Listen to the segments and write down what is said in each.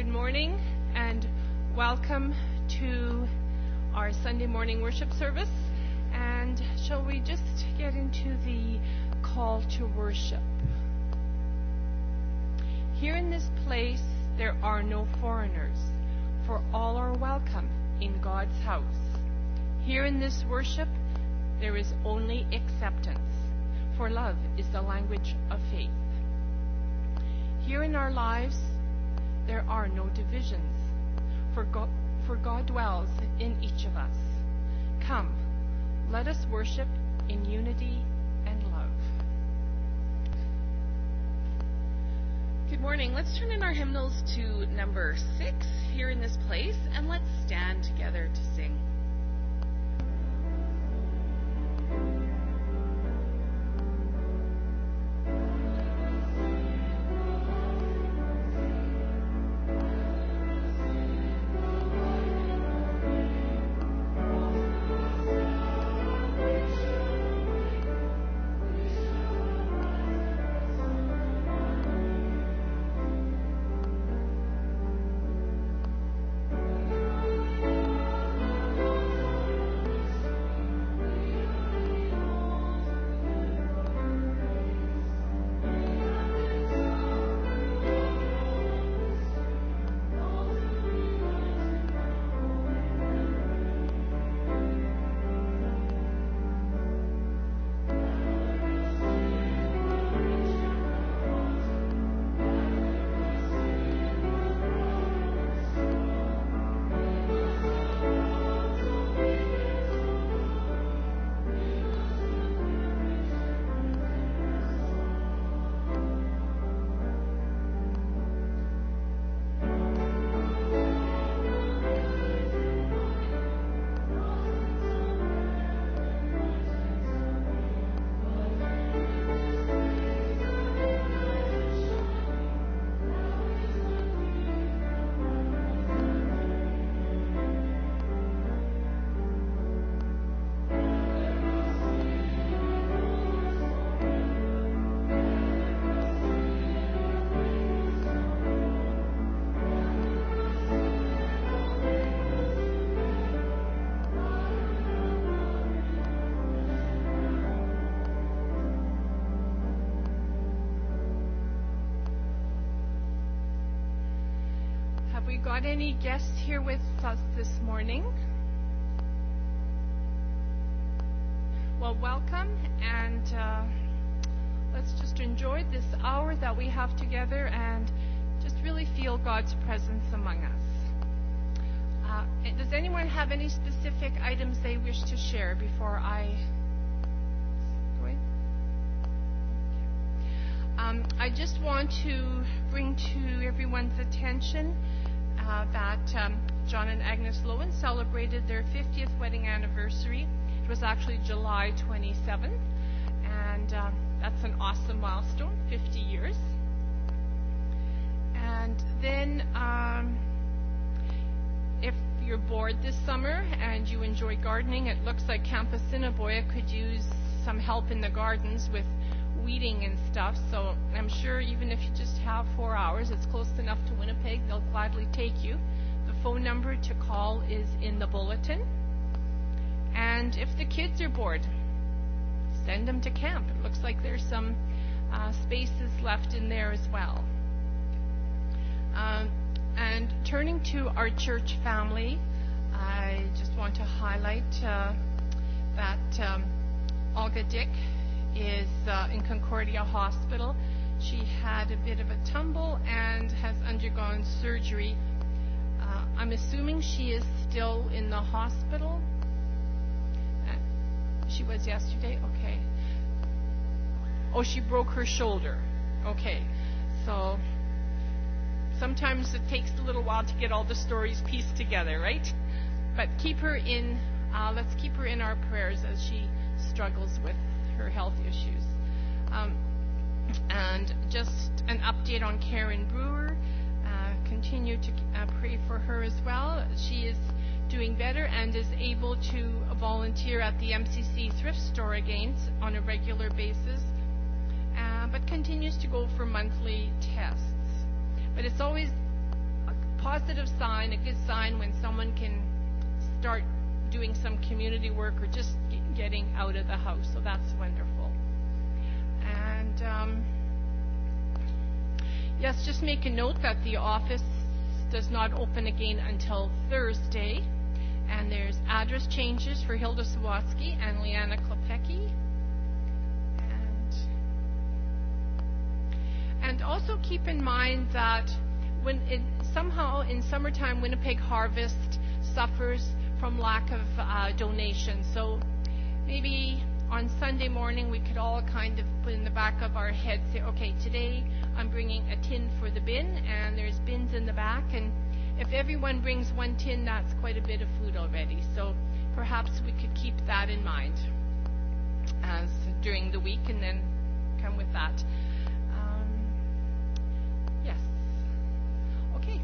Good morning and welcome to our Sunday morning worship service. And shall we just get into the call to worship? Here in this place there are no foreigners, for all are welcome in God's house. Here in this worship there is only acceptance, for love is the language of faith. Here in our lives there are no divisions, for God dwells in each of us. Come, let us worship in unity and love. Good morning. Let's turn in our hymnals to number 6 here in this place, and let's stand together to sing. Got any guests here with us this morning? Well, welcome, and let's just enjoy this hour that we have together and just really feel God's presence among us. Does anyone have any specific items they wish to share before I go in? Okay. I just want to bring to everyone's attention that John and Agnes Lowen celebrated their 50th wedding anniversary. It was actually July 27th, and that's an awesome milestone, 50 years. And then if you're bored this summer and you enjoy gardening, it looks like Camp Assiniboia could use some help in the gardens with weeding and stuff, so I'm sure even if you just have 4 hours, it's close enough to Winnipeg, they'll gladly take you. The phone number to call is in the bulletin. And if the kids are bored, send them to camp. It looks like there's some spaces left in there as well. And turning to our church family, I just want to highlight that Olga Dick is in Concordia Hospital. She had a bit of a tumble and has undergone surgery. I'm assuming she is still in the hospital. She was yesterday? Okay. Oh, she broke her shoulder. Okay. So sometimes it takes a little while to get all the stories pieced together, right? But let's keep her in our prayers as she struggles with her health issues. And just an update on Karen Brewer. Continue to pray for her as well. She is doing better and is able to volunteer at the MCC thrift store again on a regular basis, but continues to go for monthly tests. But it's always positive sign, a good sign when someone can start doing some community work or just getting out of the house. So that's wonderful. And yes, just make a note that the office does not open again until Thursday. And there's address changes for Hilda Sawatsky and Leanna Klepecki. And also keep in mind that somehow in summertime, Winnipeg Harvest suffers from lack of donations. So maybe on Sunday morning we could all kind of put in the back of our head, say, okay, today I'm bringing a tin for the bin, and there's bins in the back, and if everyone brings one tin, that's quite a bit of food already. So perhaps we could keep that in mind as during the week, and then come with that. Yes. Okay.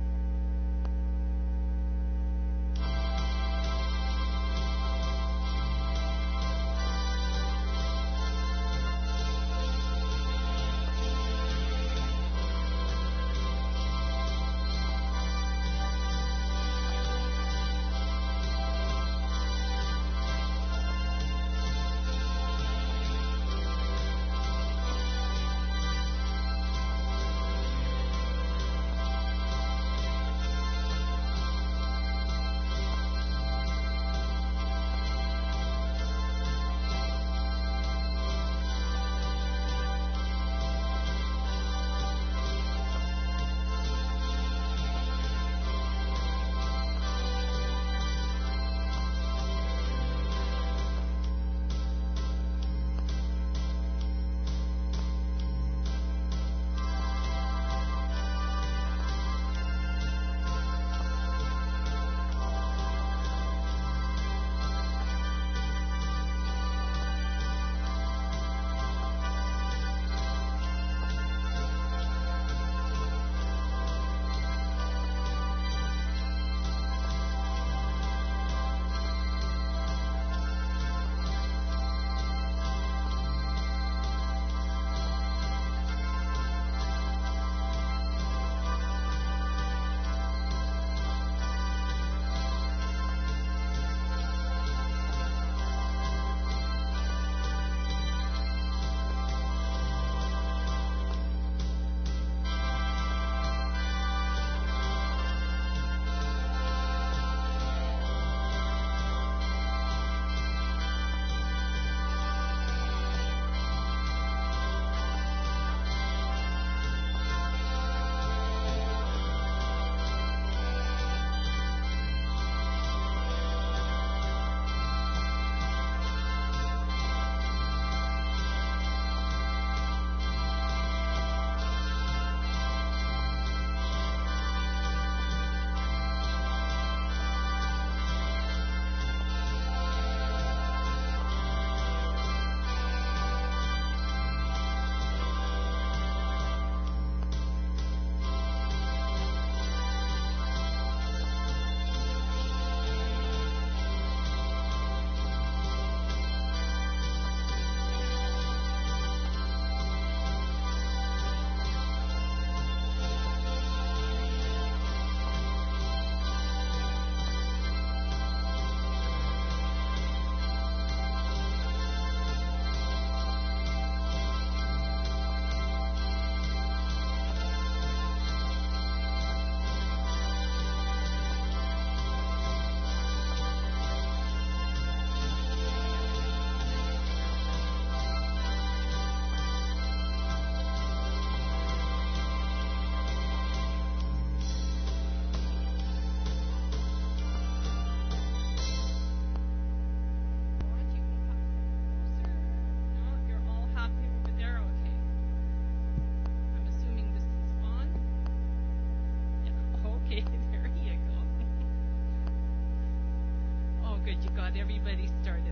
Everybody started.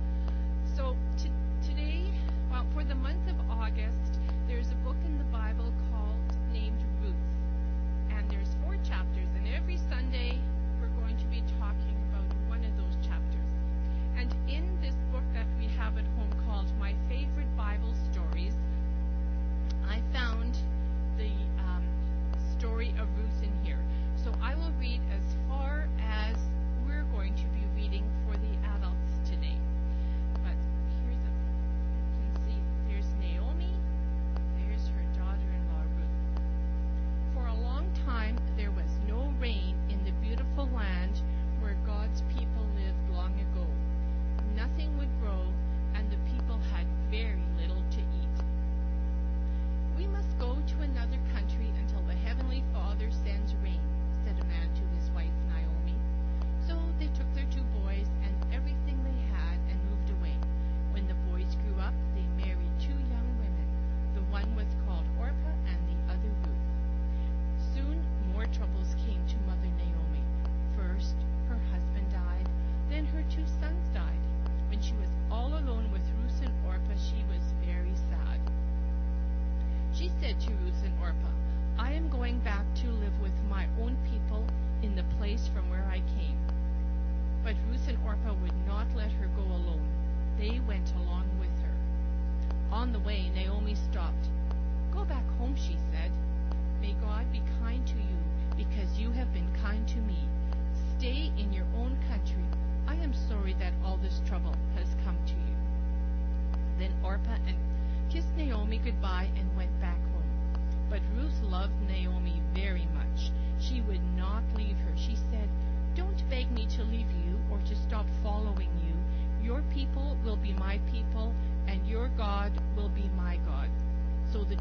So today, well, for the month of August, there's a book in the Bible named Ruth, and there's 4 chapters, and every Sunday we're going to be talking about one of those chapters. And in this book that we have at home called My Favorite Bible Stories, I found the story of Ruth in here.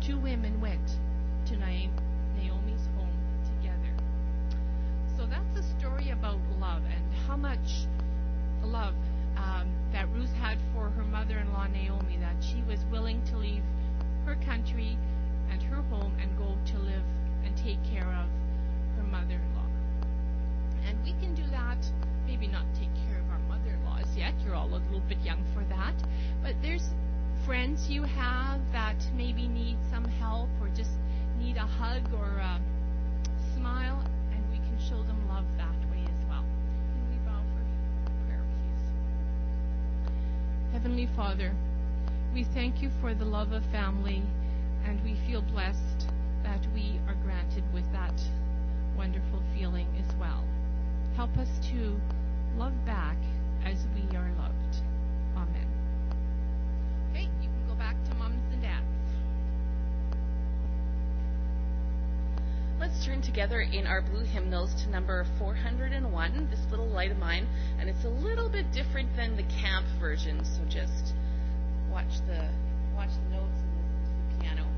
two women went to Naomi's home together. So that's a story about love and how much love that Ruth had for her mother-in-law Naomi, that she was willing to leave her country and her home and go to live and take care of her mother-in-law. And we can do that, maybe not take care of our mother-in-laws yet, you're all a little bit young for that, but there's friends you have that maybe need some help or just need a hug or a smile, and we can show them love that way as well. Can we bow for prayer, please? Heavenly Father, we thank you for the love of family, and we feel blessed that we are granted with that wonderful feeling as well. Help us to love back as we are loved. Amen. Okay, you can go back to moms and dads. Let's turn together in our blue hymnals to number 401, This Little Light of Mine, and it's a little bit different than the camp version, so just watch the notes and listen to the piano.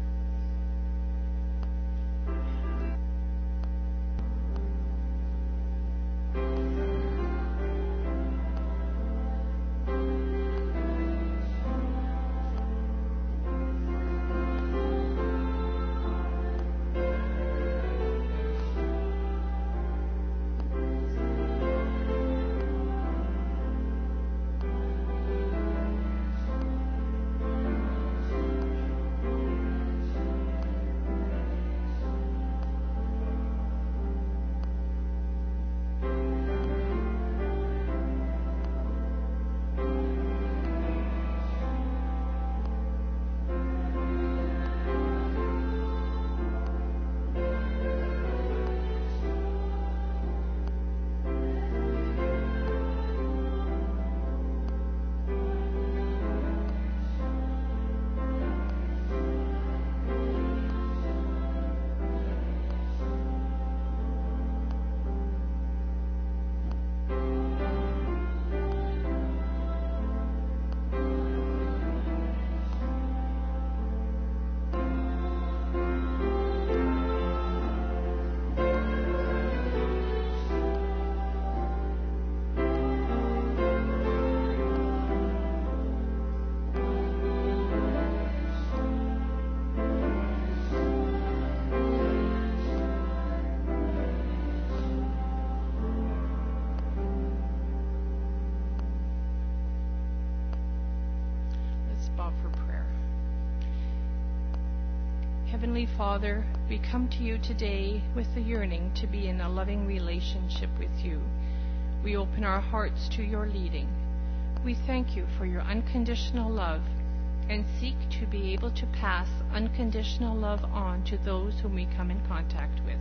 Heavenly Father, we come to you today with the yearning to be in a loving relationship with you. We open our hearts to your leading. We thank you for your unconditional love and seek to be able to pass unconditional love on to those whom we come in contact with.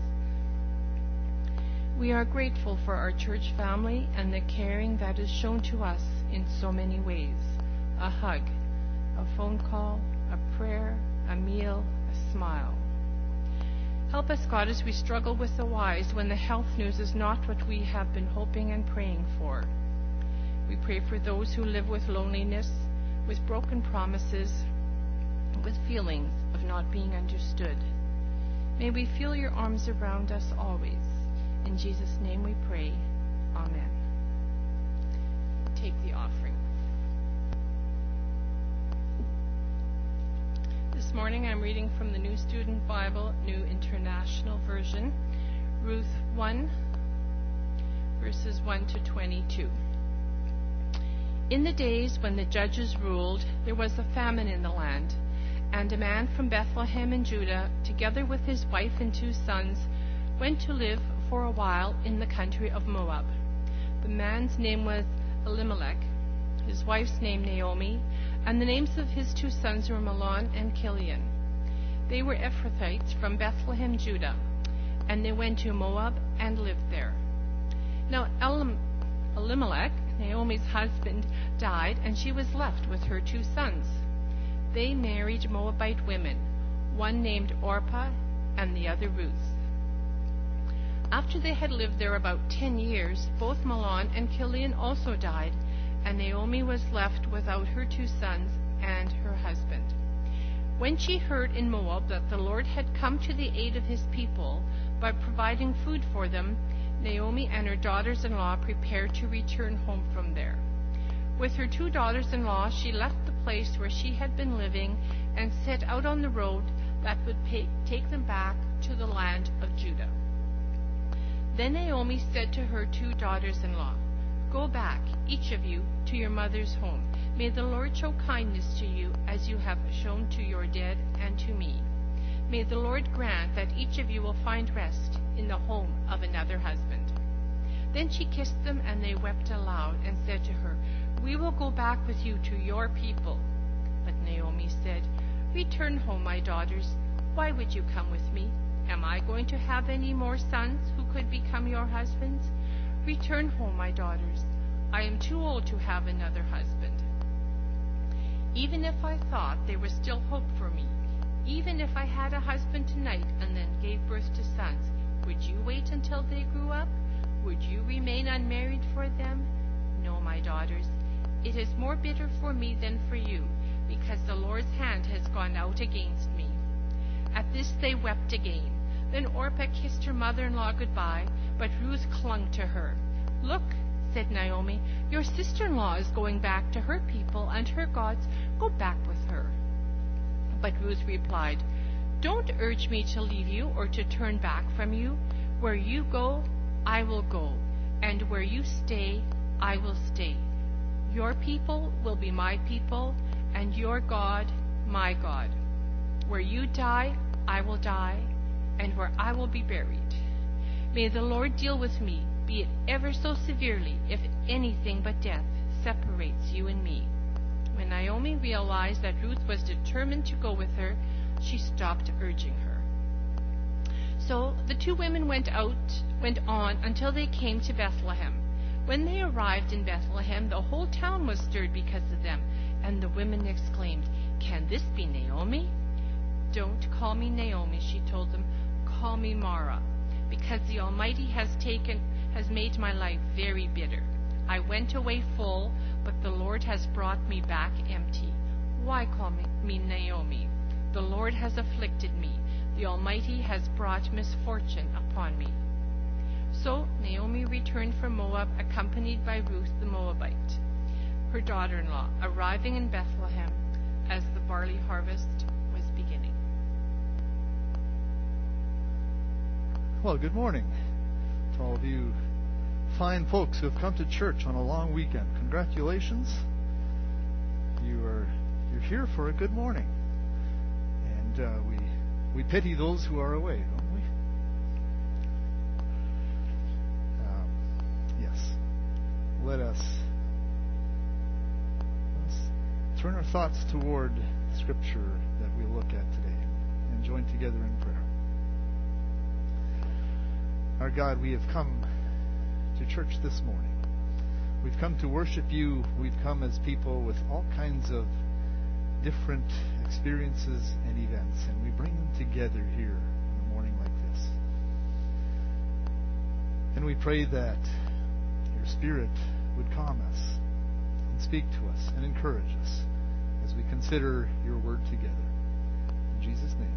We are grateful for our church family and the caring that is shown to us in so many ways. A hug, a phone call, a prayer, a meal, a smile. Help us, God, as we struggle with the whys when the health news is not what we have been hoping and praying for. We pray for those who live with loneliness, with broken promises, with feelings of not being understood. May we feel your arms around us always. In Jesus' name we pray. Amen. Take the offering. This morning I'm reading from the New Student Bible, New International Version, Ruth 1, verses 1 to 22. In the days when the judges ruled, there was a famine in the land, and a man from Bethlehem in Judah, together with his wife and 2 sons, went to live for a while in the country of Moab. The man's name was Elimelech, his wife's name Naomi, and the names of his 2 sons were Mahlon and Chilion. They were Ephrathites from Bethlehem, Judah, and they went to Moab and lived there. Now Elimelech, Naomi's husband, died, and she was left with her 2 sons. They married Moabite women, one named Orpah and the other Ruth. After they had lived there about 10 years, both Mahlon and Chilion also died, and Naomi was left without her 2 sons and her husband. When she heard in Moab that the Lord had come to the aid of his people by providing food for them, Naomi and her daughters-in-law prepared to return home from there. With her 2 daughters-in-law, she left the place where she had been living and set out on the road that would take them back to the land of Judah. Then Naomi said to her 2 daughters-in-law, "Go back, each of you, to your mother's home. May the Lord show kindness to you as you have shown to your dead and to me. May the Lord grant that each of you will find rest in the home of another husband." Then she kissed them, and they wept aloud and said to her, "We will go back with you to your people." But Naomi said, "Return home, my daughters. Why would you come with me? Am I going to have any more sons who could become your husbands? Return home, my daughters. I am too old to have another husband. Even if I thought there was still hope for me, even if I had a husband tonight and then gave birth to sons, would you wait until they grew up? Would you remain unmarried for them? No, my daughters. It is more bitter for me than for you, because the Lord's hand has gone out against me." At this they wept again. Then Orpah kissed her mother-in-law goodbye, but Ruth clung to her. "Look," said Naomi, "your sister-in-law is going back to her people and her gods. Go back with her." But Ruth replied, "Don't urge me to leave you or to turn back from you. Where you go, I will go, and where you stay, I will stay. Your people will be my people, and your God, my God. Where you die, I will die, and where I will be buried. May the Lord deal with me, be it ever so severely, if anything but death separates you and me." When Naomi realized that Ruth was determined to go with her, she stopped urging her. So the 2 women went on until they came to Bethlehem. When they arrived in Bethlehem, the whole town was stirred because of them, and the women exclaimed, "Can this be Naomi?" "Don't call me Naomi," she told them. "Call me Mara, because the Almighty has made my life very bitter. I went away full, but the Lord has brought me back empty. Why call me Naomi? The Lord has afflicted me. The Almighty has brought misfortune upon me." So Naomi returned from Moab, accompanied by Ruth the Moabite, her daughter-in-law, arriving in Bethlehem as the barley harvest was beginning. Well, good morning to all of you fine folks who have come to church on a long weekend. Congratulations. You're here for a good morning. And we pity those who are away, don't we? Yes. Let's turn our thoughts toward Scripture that we look at today and join together in prayer. Our God, we have come to church this morning. We've come to worship you. We've come as people with all kinds of different experiences and events, and we bring them together here on a morning like this. And we pray that your Spirit would calm us and speak to us and encourage us as we consider your word together. In Jesus' name.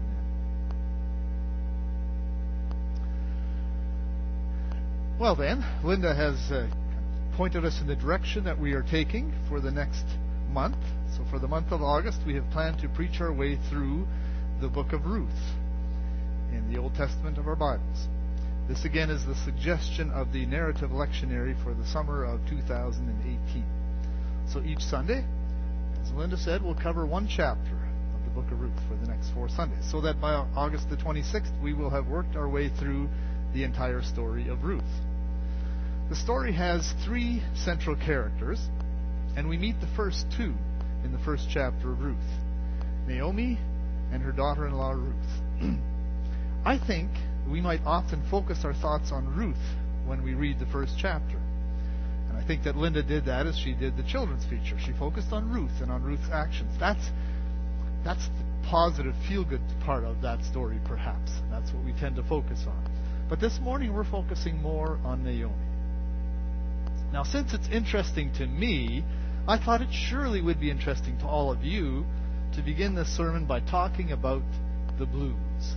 Well then, Linda has pointed us in the direction that we are taking for the next month. So for the month of August, we have planned to preach our way through the book of Ruth in the Old Testament of our Bibles. This again is the suggestion of the narrative lectionary for the summer of 2018. So each Sunday, as Linda said, we'll cover one chapter of the book of Ruth for the next 4 Sundays, so that by August the 26th, we will have worked our way through the entire story of Ruth. The story has 3 central characters, and we meet the first 2 in the first chapter of Ruth, Naomi and her daughter-in-law Ruth. I think we might often focus our thoughts on Ruth when we read the first chapter. And I think that Linda did that as she did the children's feature. She focused on Ruth and on Ruth's actions. That's the positive, feel-good part of that story, perhaps. That's what we tend to focus on. But this morning we're focusing more on Naomi. Now, since it's interesting to me, I thought it surely would be interesting to all of you to begin this sermon by talking about the blues.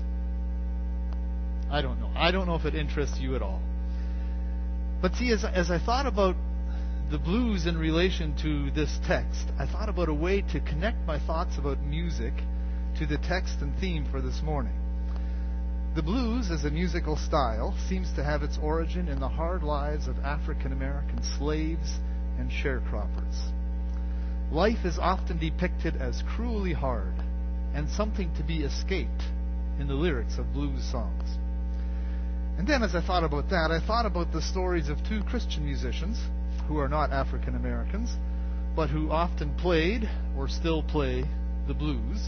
I don't know if it interests you at all. But see, as I thought about the blues in relation to this text, I thought about a way to connect my thoughts about music to the text and theme for this morning. The blues, as a musical style, seems to have its origin in the hard lives of African American slaves and sharecroppers. Life is often depicted as cruelly hard and something to be escaped in the lyrics of blues songs. And then as I thought about that, I thought about the stories of two Christian musicians who are not African Americans, but who often played or still play the blues,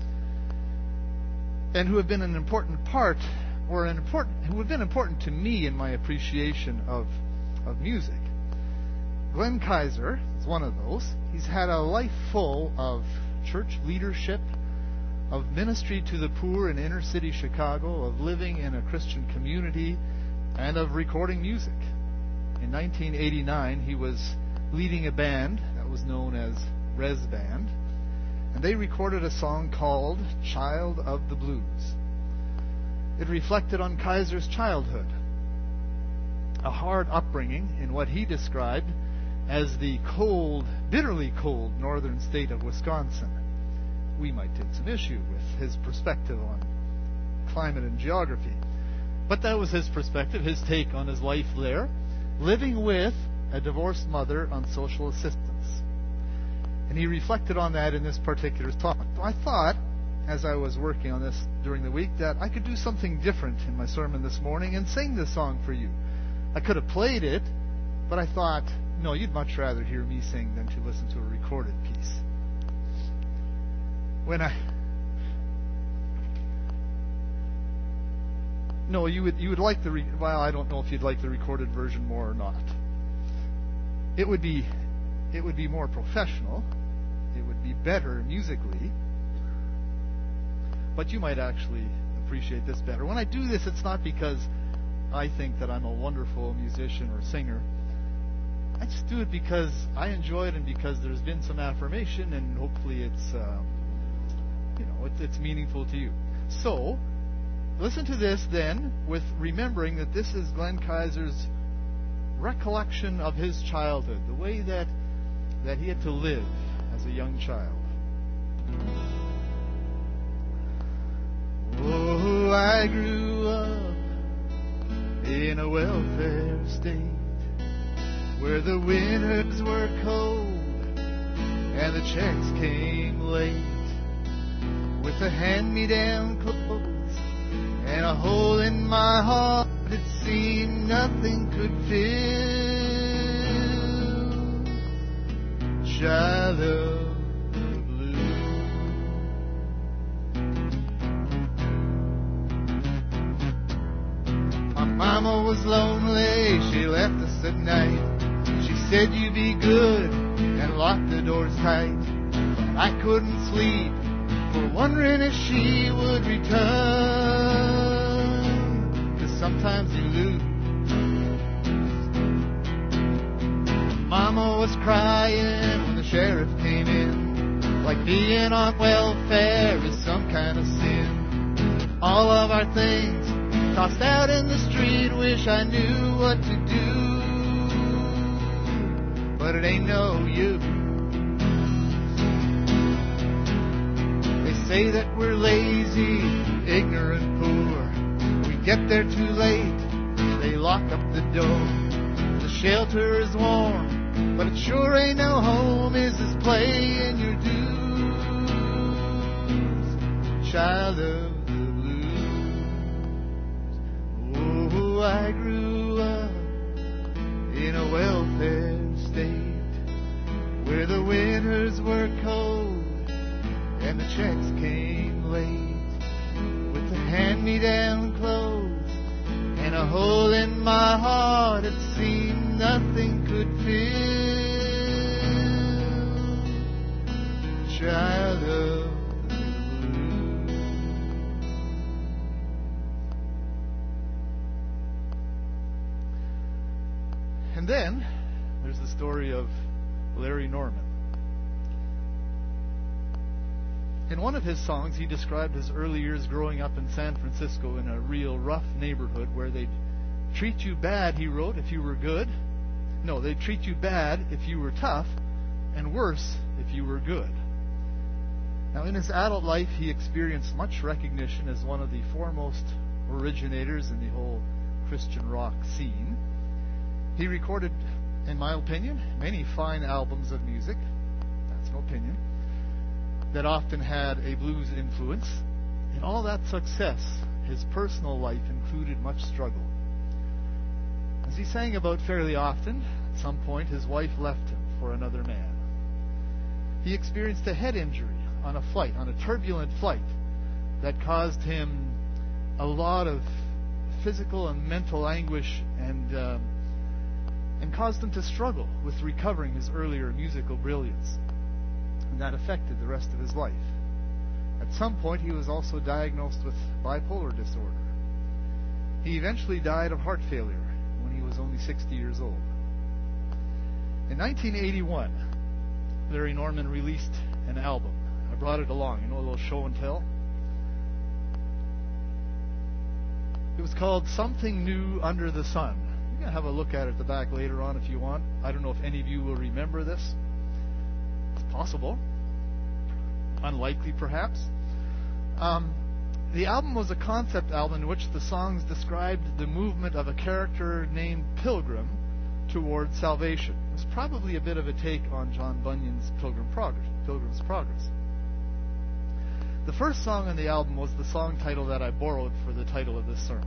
and who have been an important part, who have been important to me in my appreciation of music. Glenn Kaiser is one of those. He's had a life full of church leadership, of ministry to the poor in inner city Chicago, of living in a Christian community, and of recording music. In 1989, he was leading a band that was known as Res Band, and they recorded a song called Child of the Blues. It reflected on Kaiser's childhood, a hard upbringing in what he described as the cold, bitterly cold northern state of Wisconsin. We might take some issue with his perspective on climate and geography, but that was his perspective, his take on his life there, living with a divorced mother on social assistance. And he reflected on that in this particular talk. So I thought, as I was working on this during the week, that I could do something different in my sermon this morning and sing this song for you. I could have played it, but I thought, no, you'd much rather hear me sing than to listen to a recorded piece. No, you would like well, I don't know if you'd like the recorded version more or not. It would be more professional. It would be better musically. But you might actually appreciate this better. When I do this, it's not because I think that I'm a wonderful musician or singer. I just do it because I enjoy it and because there's been some affirmation, and hopefully it's it's meaningful to you. So, listen to this then, with remembering that this is Glenn Kaiser's recollection of his childhood, the way that he had to live as a young child. Oh, I grew up in a welfare state where the winters were cold and the checks came late, with the hand-me-down clothes and a hole in my heart it seemed nothing could fill. Child of the blues. My mama was lonely, she left us at night. She said, you be good and lock the doors tight. But I couldn't sleep for wondering if she would return, 'cause sometimes you lose. Mama was crying when the sheriff came in, like being on welfare is some kind of sin. All of our things tossed out in the street, wish I knew what to do, but it ain't no use. Say that we're lazy, ignorant, poor. We get there too late, they lock up the door. The shelter is warm, but it sure ain't no home. Is this playing your dues? Child of the blues. Oh, I grew up in a welfare state where the winters were cold and the checks came late, with the hand-me-down clothes and a hole in my heart it seemed nothing could fill. Child of the blues. And then there's the story of Larry Norman. In one of his songs, he described his early years growing up in San Francisco in a real rough neighborhood where they'd treat you bad, he wrote, if you were good. No, they'd treat you bad if you were tough, and worse if you were good. Now, in his adult life, he experienced much recognition as one of the foremost originators in the whole Christian rock scene. He recorded, in my opinion, many fine albums of music. That's no opinion. That often had a blues influence. In all that success, his personal life included much struggle. As he sang about fairly often, at some point his wife left him for another man. He experienced a head injury on a turbulent flight, that caused him a lot of physical and mental anguish and caused him to struggle with recovering his earlier musical brilliance. And that affected the rest of his life. At some point, he was also diagnosed with bipolar disorder. He eventually died of heart failure when he was only 60 years old. In 1981, Larry Norman released an album. I brought it along, a little show and tell. It was called Something New Under the Sun. You can have a look at it at the back later on if you want. I don't know if any of you will remember this. It's possible. Unlikely, perhaps. The album was a concept album in which the songs described the movement of a character named Pilgrim toward salvation. It was probably a bit of a take on John Bunyan's Pilgrim's Progress. The first song on the album was the song title that I borrowed for the title of this sermon.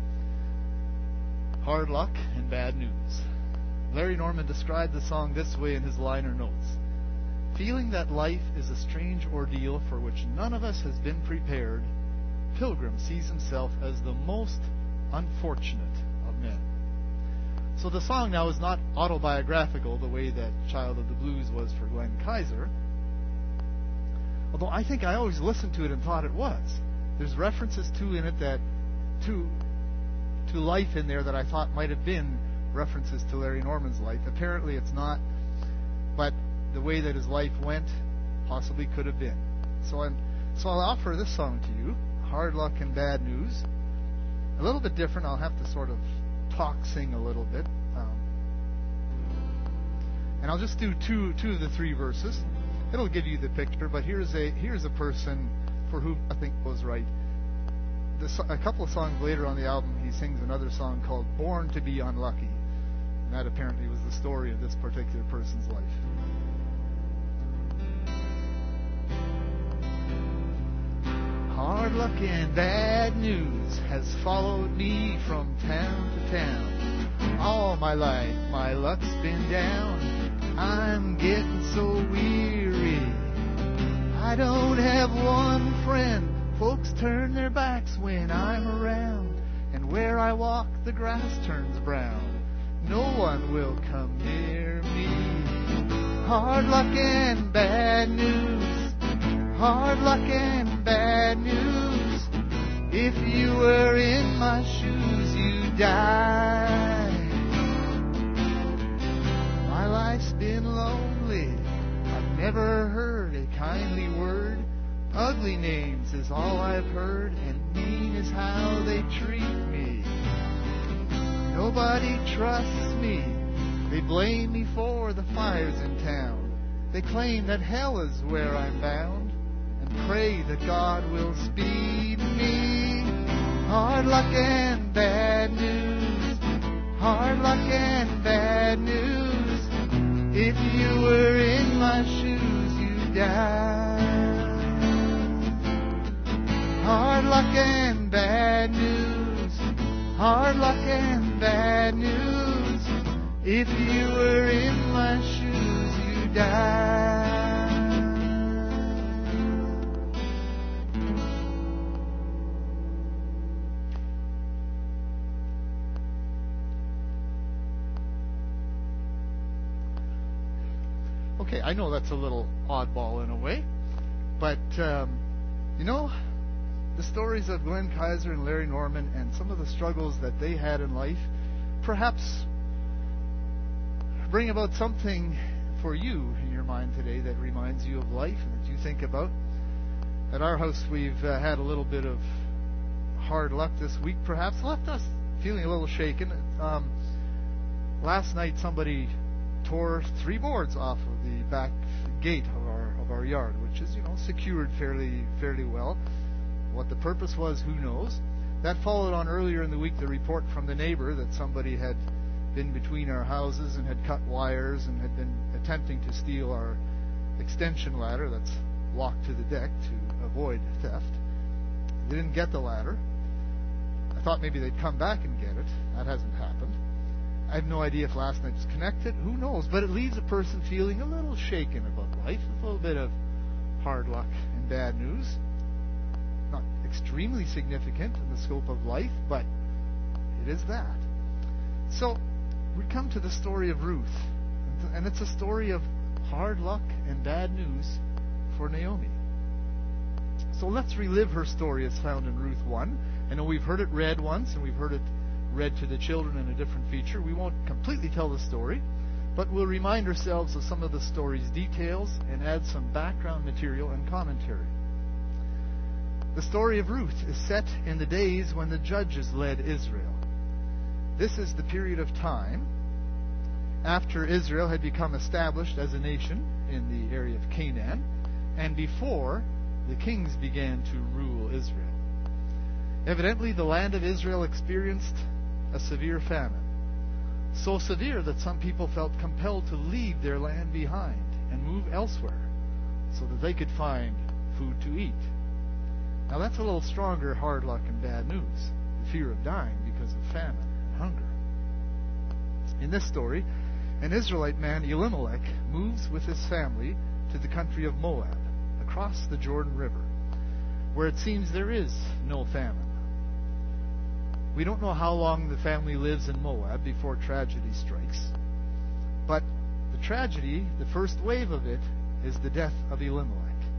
Hard Luck and Bad News. Larry Norman described the song this way in his liner notes. Feeling that life is a strange ordeal for which none of us has been prepared, Pilgrim sees himself as the most unfortunate of men. So the song now is not autobiographical the way that Child of the Blues was for Glenn Kaiser, although I think I always listened to it and thought it was. There's references to life in there that I thought might have been references to Larry Norman's life. Apparently it's not, but the way that his life went possibly could have been. So I'll offer this song to you, Hard Luck and Bad News. A little bit different. I'll have to sort of sing a little bit. And I'll just do two of the three verses. It'll give you the picture, but here's a person for whom I think was right. A couple of songs later on the album, he sings another song called Born to Be Unlucky. And that apparently was the story of this particular person's life. Hard luck and bad news has followed me from town to town. All my life, my luck's been down. I'm getting so weary. I don't have one friend. Folks turn their backs when I'm around. And where I walk, the grass turns brown. No one will come near me. Hard luck and bad news. Hard luck and bad news. If you were in my shoes, you'd die. My life's been lonely. I've never heard a kindly word. Ugly names is all I've heard, and mean is how they treat me. Nobody trusts me. They blame me for the fires in town. They claim that hell is where I'm bound, and pray that God will speed me. Hard luck and bad news. Hard luck and bad news. If you were in my shoes, you'd die. Hard luck and bad news. Hard luck and bad news. If you were in my shoes, you'd die. Okay, I know that's a little oddball in a way, but the stories of Glenn Kaiser and Larry Norman and some of the struggles that they had in life perhaps bring about something for you in your mind today that reminds you of life and that you think about. At our house, we've had a little bit of hard luck this week, perhaps. Left us feeling a little shaken. Last night, somebody tore 3 boards off of the back gate of our yard, which is, secured fairly well. What the purpose was, who knows? That followed on earlier in the week the report from the neighbor that somebody had been between our houses and had cut wires and had been attempting to steal our extension ladder that's locked to the deck to avoid theft. They didn't get the ladder. I thought maybe they'd come back and get it. That hasn't happened. I have no idea if last night was connected. Who knows? But it leaves a person feeling a little shaken about life, a little bit of hard luck and bad news. Not extremely significant in the scope of life, but it is that. So we come to the story of Ruth, and it's a story of hard luck and bad news for Naomi. So let's relive her story as found in Ruth 1. I know we've heard it read once, and we've heard it read to the children in a different feature. We won't completely tell the story, but we'll remind ourselves of some of the story's details and add some background material and commentary. The story of Ruth is set in the days when the judges led Israel. This is the period of time after Israel had become established as a nation in the area of Canaan, and before the kings began to rule Israel. Evidently, the land of Israel experienced a severe famine, so severe that some people felt compelled to leave their land behind and move elsewhere so that they could find food to eat. Now that's a little stronger hard luck and bad news, the fear of dying because of famine and hunger. In this story, an Israelite man, Elimelech, moves with his family to the country of Moab, across the Jordan River, where it seems there is no famine. We don't know how long the family lives in Moab before tragedy strikes, but the tragedy, the first wave of it, is the death of Elimelech.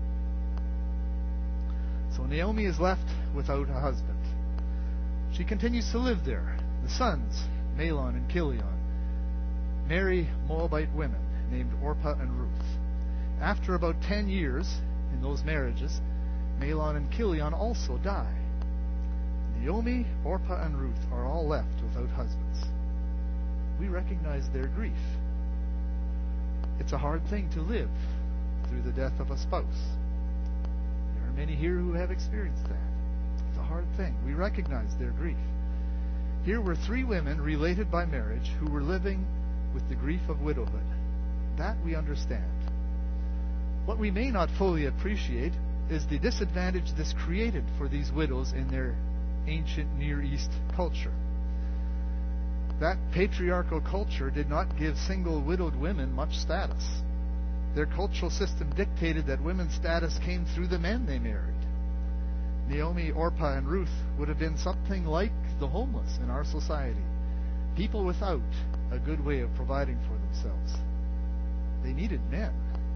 So Naomi is left without a husband. She continues to live there. The sons, Mahlon and Chilion, marry Moabite women named Orpah and Ruth. After about 10 years in those marriages, Mahlon and Chilion also die. Naomi, Orpah, and Ruth are all left without husbands. We recognize their grief. It's a hard thing to live through the death of a spouse. There are many here who have experienced that. It's a hard thing. We recognize their grief. Here were 3 women related by marriage who were living with the grief of widowhood. That we understand. What we may not fully appreciate is the disadvantage this created for these widows in their ancient Near East culture. That patriarchal culture did not give single widowed women much status. Their cultural system dictated that women's status came through the men they married. Naomi, Orpah, and Ruth would have been something like the homeless in our society, people without a good way of providing for themselves. They needed men.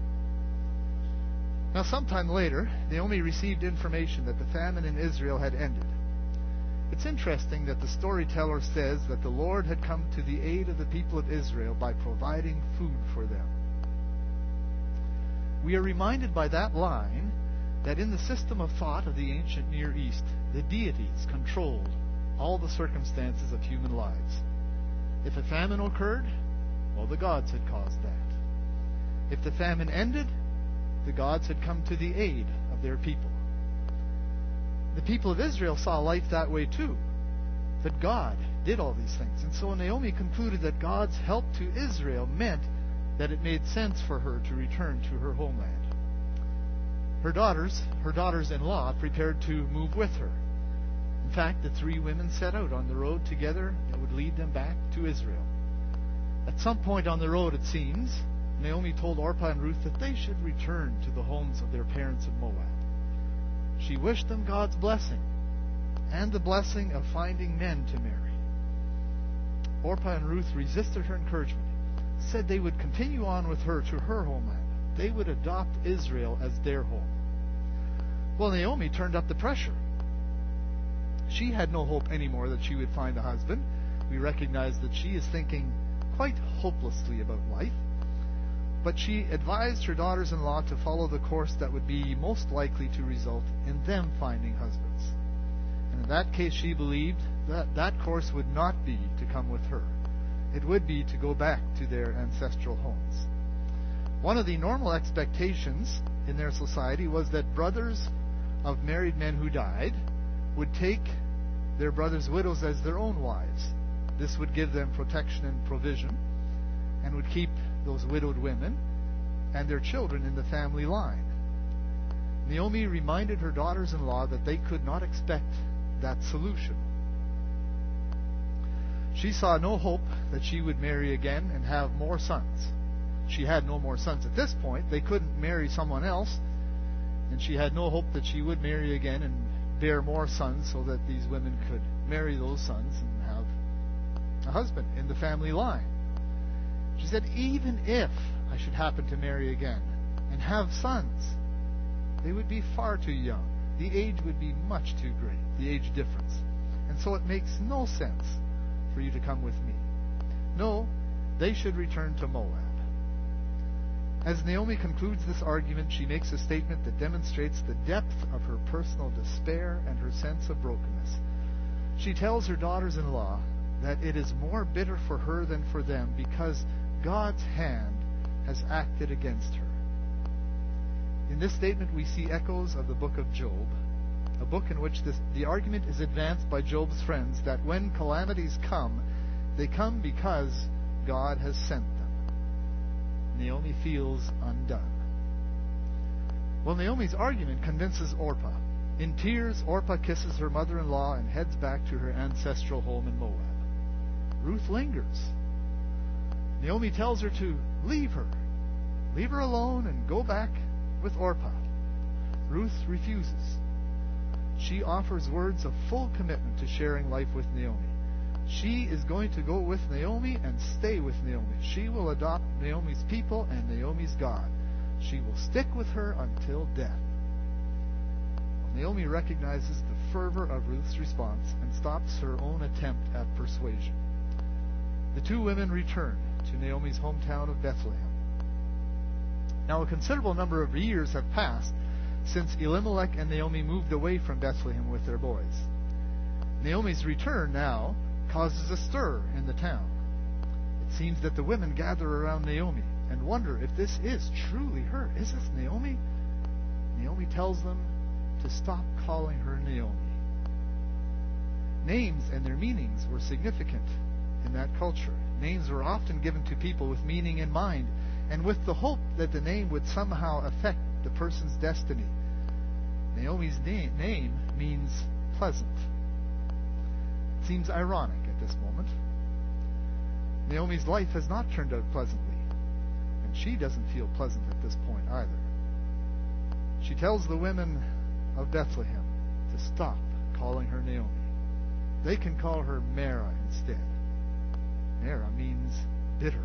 Now, sometime later, Naomi received information that the famine in Israel had ended. It's interesting that the storyteller says that the Lord had come to the aid of the people of Israel by providing food for them. We are reminded by that line that in the system of thought of the ancient Near East, the deities controlled all the circumstances of human lives. If a famine occurred, well, the gods had caused that. If the famine ended, the gods had come to the aid of their people. The people of Israel saw life that way too, that God did all these things. And so Naomi concluded that God's help to Israel meant that it made sense for her to return to her homeland. Her daughters-in-law, prepared to move with her. In fact, the 3 women set out on the road together that would lead them back to Israel. At some point on the road, it seems, Naomi told Orpah and Ruth that they should return to the homes of their parents in Moab. She wished them God's blessing and the blessing of finding men to marry. Orpah and Ruth resisted her encouragement, said they would continue on with her to her homeland. They would adopt Israel as their home. Well, Naomi turned up the pressure. She had no hope anymore that she would find a husband. We recognize that she is thinking quite hopelessly about life. But she advised her daughters-in-law to follow the course that would be most likely to result in them finding husbands. And in that case, she believed that that course would not be to come with her. It would be to go back to their ancestral homes. One of the normal expectations in their society was that brothers of married men who died would take their brothers' widows as their own wives. This would give them protection and provision, and would keep those widowed women and their children in the family line. Naomi reminded her daughters-in-law that they could not expect that solution. She saw no hope that she would marry again and have more sons. She had no more sons at this point. They couldn't marry someone else, and she had no hope that she would marry again and bear more sons so that these women could marry those sons and have a husband in the family line. She said, even if I should happen to marry again and have sons, they would be far too young. The age would be much too great, the age difference. And so it makes no sense for you to come with me. No, they should return to Moab. As Naomi concludes this argument, she makes a statement that demonstrates the depth of her personal despair and her sense of brokenness. She tells her daughters-in-law that it is more bitter for her than for them because God's hand has acted against her. In this statement, we see echoes of the book of Job, a book in which the argument is advanced by Job's friends that when calamities come, they come because God has sent them. Naomi feels undone. Well, Naomi's argument convinces Orpah. In tears, Orpah kisses her mother-in-law and heads back to her ancestral home in Moab. Ruth lingers. Naomi tells her to leave her. Leave her alone and go back with Orpah. Ruth refuses. She offers words of full commitment to sharing life with Naomi. She is going to go with Naomi and stay with Naomi. She will adopt Naomi's people and Naomi's God. She will stick with her until death. Naomi recognizes the fervor of Ruth's response and stops her own attempt at persuasion. The two women return to Naomi's hometown of Bethlehem. Now, a considerable number of years have passed since Elimelech and Naomi moved away from Bethlehem with their boys. Naomi's return now causes a stir in the town. It seems that the women gather around Naomi and wonder if this is truly her. Is this Naomi? Naomi tells them to stop calling her Naomi. Names and their meanings were significant in that culture. Names were often given to people with meaning in mind, and with the hope that the name would somehow affect the person's destiny. Naomi's name means pleasant. It seems ironic at this moment. Naomi's life has not turned out pleasantly, and she doesn't feel pleasant at this point either. She tells the women of Bethlehem to stop calling her Naomi. They can call her Mara instead. Mara means bitter.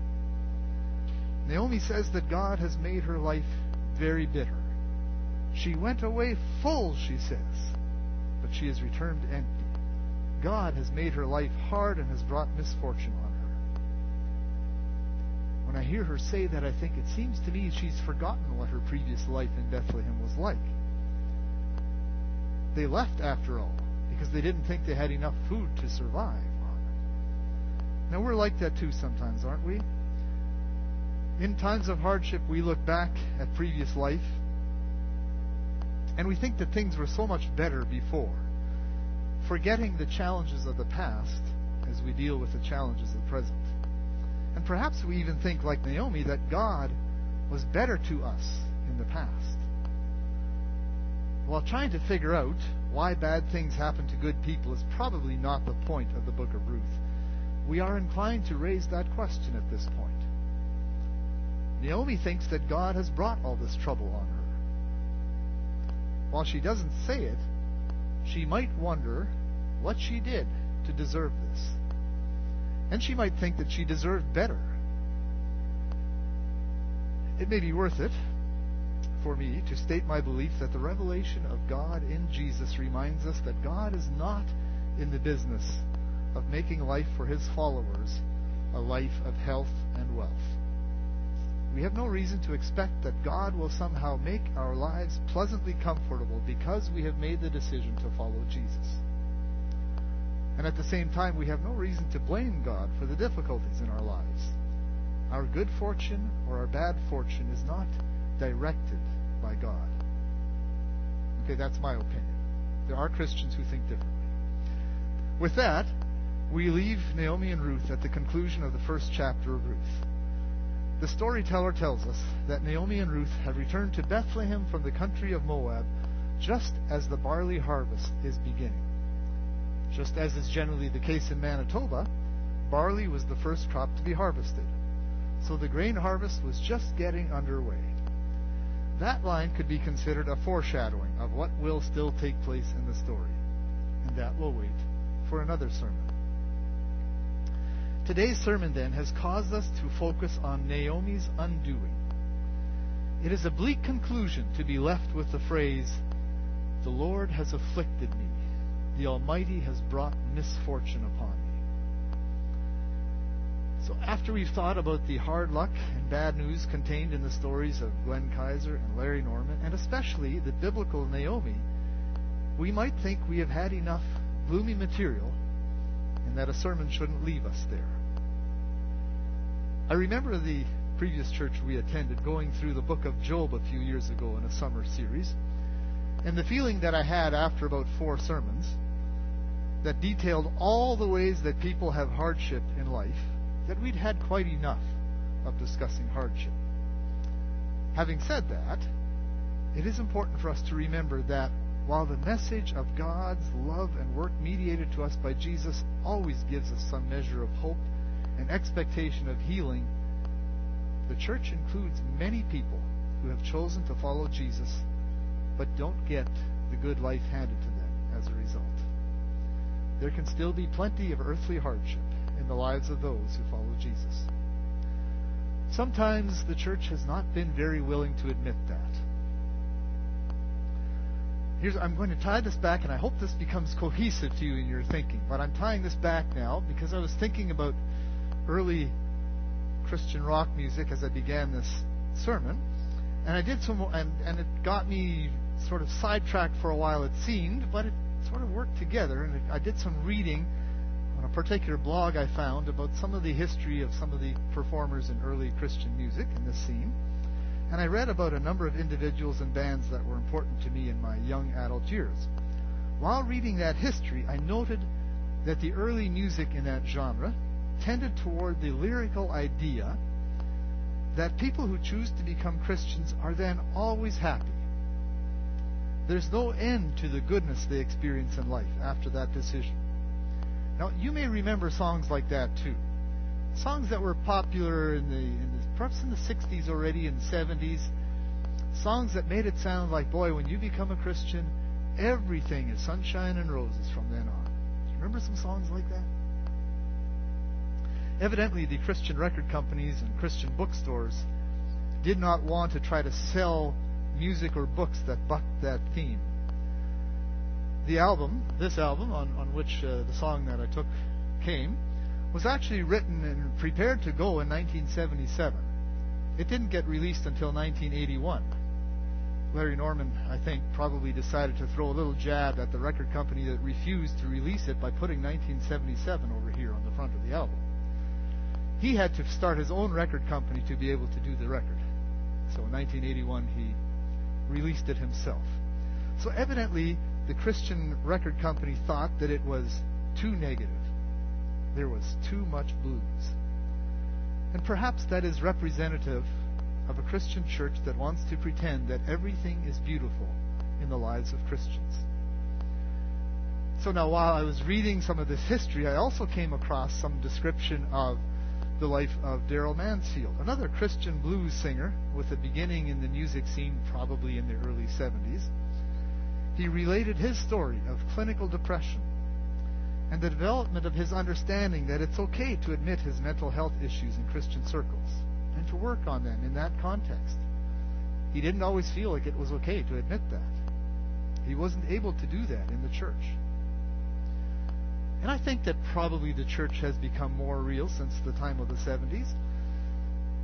Naomi says that God has made her life very bitter. She went away full, she says, but she has returned empty. God has made her life hard and has brought misfortune on her. When I hear her say that, I think it seems to me she's forgotten what her previous life in Bethlehem was like. They left, after all, because they didn't think they had enough food to survive on. Now, we're like that too sometimes, aren't we? In times of hardship, we look back at previous life, and we think that things were so much better before, forgetting the challenges of the past as we deal with the challenges of the present. And perhaps we even think, like Naomi, that God was better to us in the past. While trying to figure out why bad things happen to good people is probably not the point of the book of Ruth, we are inclined to raise that question at this point. Naomi thinks that God has brought all this trouble on her. While she doesn't say it, she might wonder what she did to deserve this. And she might think that she deserved better. It may be worth it for me to state my belief that the revelation of God in Jesus reminds us that God is not in the business of making life for His followers a life of health and wealth. We have no reason to expect that God will somehow make our lives pleasantly comfortable because we have made the decision to follow Jesus. And at the same time, we have no reason to blame God for the difficulties in our lives. Our good fortune or our bad fortune is not directed by God. Okay, that's my opinion. There are Christians who think differently. With that, we leave Naomi and Ruth at the conclusion of the first chapter of Ruth. The storyteller tells us that Naomi and Ruth have returned to Bethlehem from the country of Moab just as the barley harvest is beginning. Just as is generally the case in Manitoba, barley was the first crop to be harvested. So the grain harvest was just getting underway. That line could be considered a foreshadowing of what will still take place in the story. And that will wait for another sermon. Today's sermon, then, has caused us to focus on Naomi's undoing. It is a bleak conclusion to be left with the phrase, "The Lord has afflicted me. The Almighty has brought misfortune upon me." So after we've thought about the hard luck and bad news contained in the stories of Glenn Kaiser and Larry Norman, and especially the biblical Naomi, we might think we have had enough gloomy material and that a sermon shouldn't leave us there. I remember the previous church we attended going through the book of Job a few years ago in a summer series, and the feeling that I had after about 4 sermons that detailed all the ways that people have hardship in life, that we'd had quite enough of discussing hardship. Having said that, it is important for us to remember that while the message of God's love and work mediated to us by Jesus always gives us some measure of hope and expectation of healing, the church includes many people who have chosen to follow Jesus but don't get the good life handed to them as a result. There can still be plenty of earthly hardship in the lives of those who follow Jesus. Sometimes the church has not been very willing to admit that. I'm going to tie this back, and I hope this becomes cohesive to you in your thinking. But I'm tying this back now because I was thinking about early Christian rock music as I began this sermon, and I did some, and it got me sort of sidetracked for a while. It seemed, but it sort of worked together. And I did some reading on a particular blog I found about some of the history of some of the performers in early Christian music in this scene. And I read about a number of individuals and bands that were important to me in my young adult years. While reading that history, I noted that the early music in that genre tended toward the lyrical idea that people who choose to become Christians are then always happy. There's no end to the goodness they experience in life after that decision. Now, you may remember songs like that too. Songs that were popular perhaps in the 60s already, in the 70s. Songs that made it sound like, boy, when you become a Christian, everything is sunshine and roses from then on. Do you remember some songs like that? Evidently, the Christian record companies and Christian bookstores did not want to try to sell music or books that bucked that theme. This album on which the song that I took came, was actually written and prepared to go in 1977. It didn't get released until 1981. Larry Norman, I think, probably decided to throw a little jab at the record company that refused to release it by putting 1977 over here on the front of the album. He had to start his own record company to be able to do the record. So in 1981, he released it himself. So evidently, the Christian record company thought that it was too negative. There was too much blues. And perhaps that is representative of a Christian church that wants to pretend that everything is beautiful in the lives of Christians. So now, while I was reading some of this history, I also came across some description of the life of Darrell Mansfield, another Christian blues singer with a beginning in the music scene probably in the early 70s. He related his story of clinical depression and the development of his understanding that it's okay to admit his mental health issues in Christian circles and to work on them in that context. He didn't always feel like it was okay to admit that. He wasn't able to do that in the church. And I think that probably the church has become more real since the time of the 70s.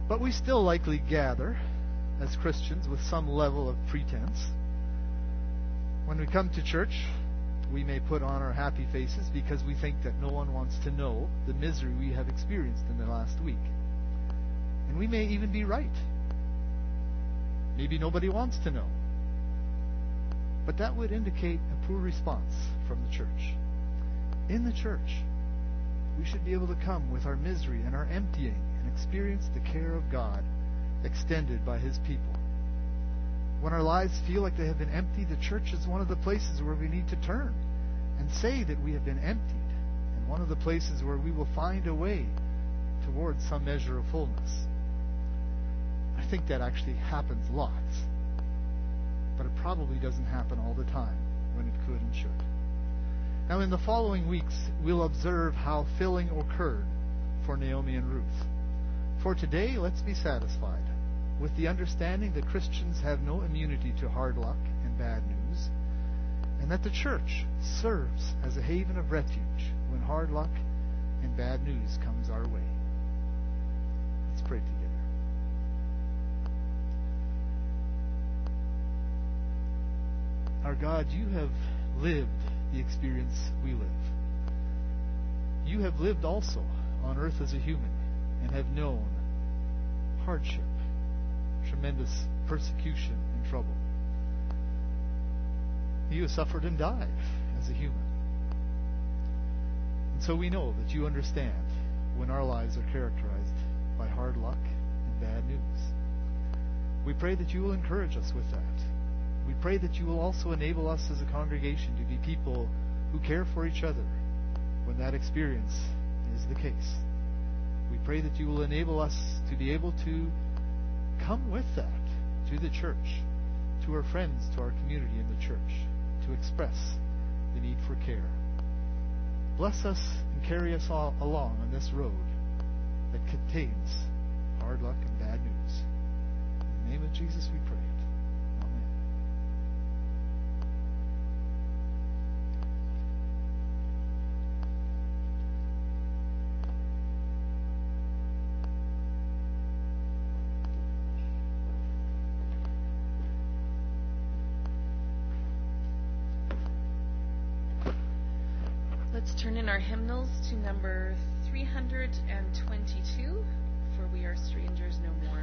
But we still likely gather as Christians with some level of pretense. When we come to church, we may put on our happy faces because we think that no one wants to know the misery we have experienced in the last week. And we may even be right. Maybe nobody wants to know. But that would indicate a poor response from the church. In the church, we should be able to come with our misery and our emptying and experience the care of God extended by His people. When our lives feel like they have been empty, the church is one of the places where we need to turn and say that we have been emptied, and one of the places where we will find a way towards some measure of fullness. I think that actually happens lots, but it probably doesn't happen all the time when it could and should. Now, in the following weeks, we'll observe how filling occurred for Naomi and Ruth. For today, let's be satisfied with the understanding that Christians have no immunity to hard luck and bad news, and that the church serves as a haven of refuge when hard luck and bad news comes our way. Let's pray together. Our God, you have lived the experience we live. You have lived also on earth as a human and have known hardship, tremendous persecution and trouble. You have suffered and died as a human. And so we know that you understand when our lives are characterized by hard luck and bad news. We pray that you will encourage us with that. We pray that you will also enable us as a congregation to be people who care for each other when that experience is the case. We pray that you will enable us to be able to come with that to the church, to our friends, to our community in the church, to express the need for care. Bless us and carry us all along on this road that contains hard luck and bad news. In the name of Jesus we pray. Amen. Let's turn in our hymnals to number 322, For We Are Strangers No More.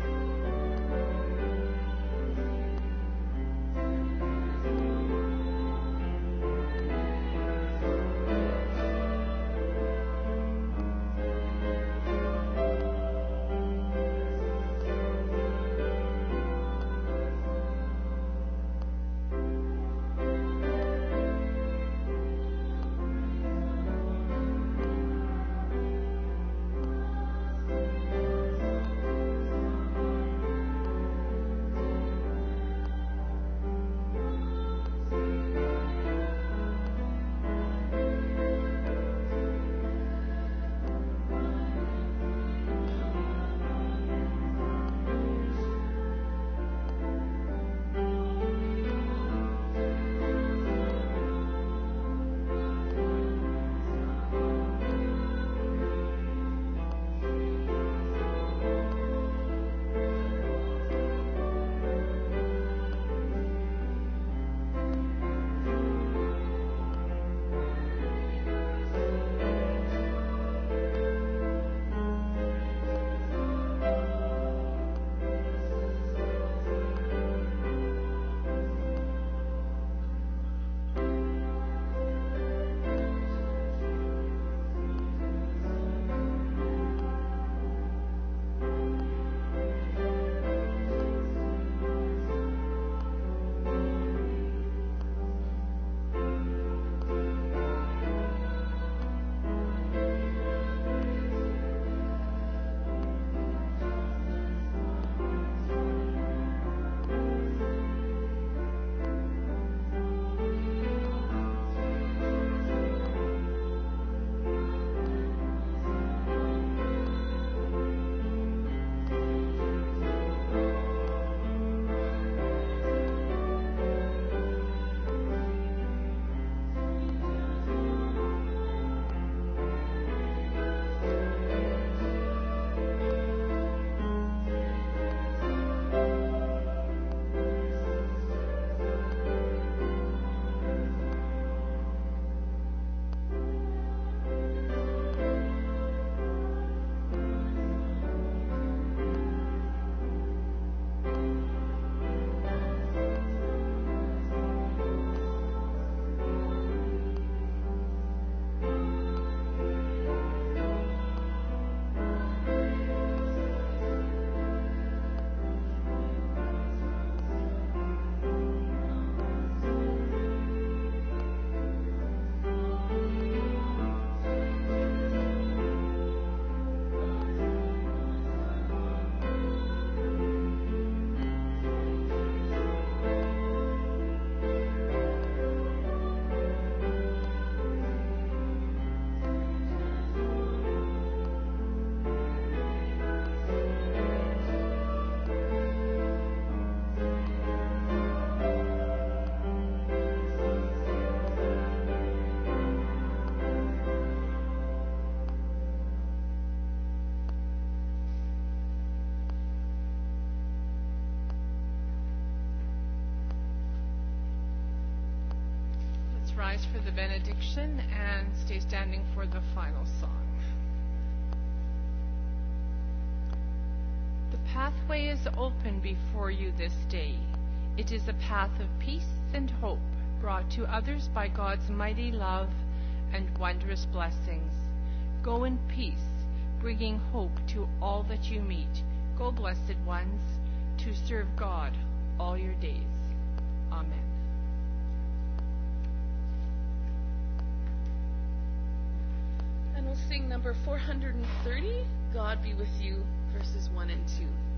Thank rise for the benediction and stay standing for the final song. The pathway is open before you this day. It is a path of peace and hope, brought to others by God's mighty love and wondrous blessings. Go in peace, bringing hope to all that you meet. Go, blessed ones, to serve God all your days. Amen. And we'll sing number 430, God Be With You, verses 1 and 2.